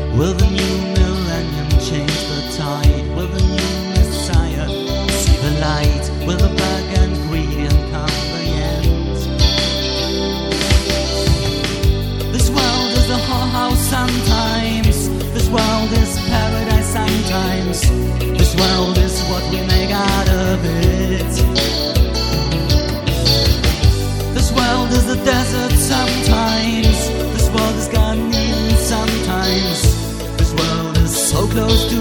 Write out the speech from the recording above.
Will the new millennium change the tide? Will the new Messiah see the light? Will the bug and greed come the end? This world is a whorehouse sometimes. This world is paradise sometimes. This world is what we make out of it. This world is a desert sometimes. This world is Garden Eden sometimes. This world is so close to